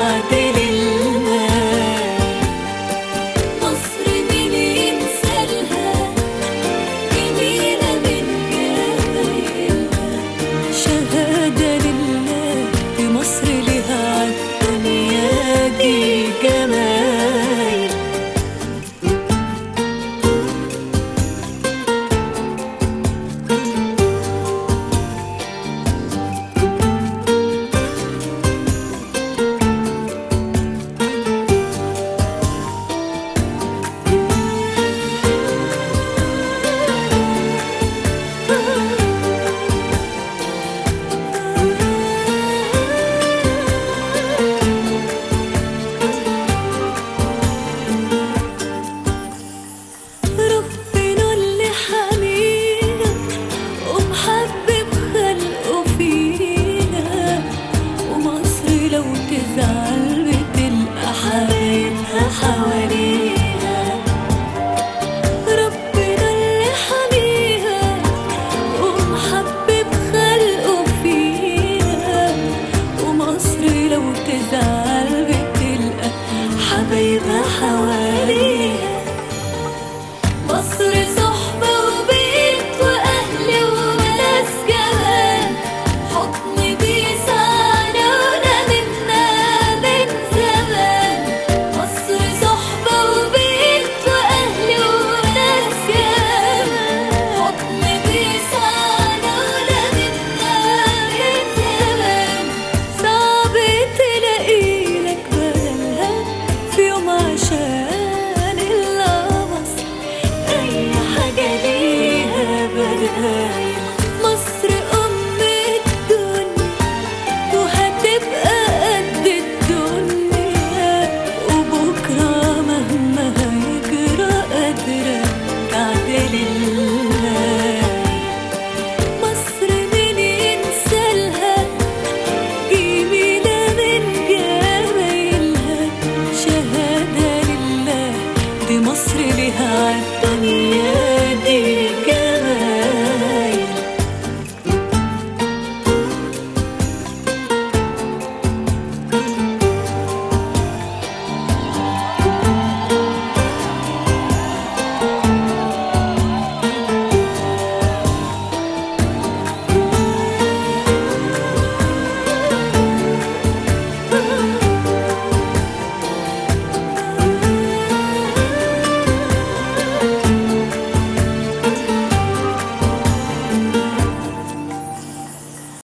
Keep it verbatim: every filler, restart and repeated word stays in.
تعدل المال. مصر مين ينسالها، جميلة من جمايلها، شهادة لله دي مصر لها عالدنيا دي جمايل. حبايبها حواليها. مصر صحبة وبيت وأهل وناس كمان، حضن بيسعدونا منا من زمان. مصر صحبة وبيت وأهل وناس كمان، حضن بيسعدونا منا من زمان. صعب تلاقيلك بدلها في يوم عشان اللمس، أي حاجة ليها بدايل. مصر أم الدنيا وهتبقى قد الدنيا، وبكرة مهما هيجرى قادرة تعدل المال. مصر مين ينسالها، جميلة من جمايلها، شهادة لله دي مصر لها